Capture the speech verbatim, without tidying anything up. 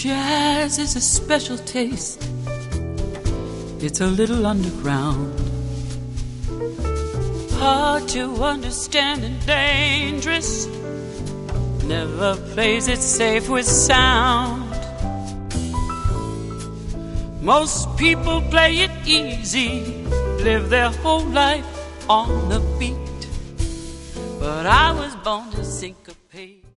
Jazz is a special taste. It's a little underground, hard to understand and dangerous. Never plays it safe with sound. Most people play it easy, live their whole life on the beat. But I was born to sing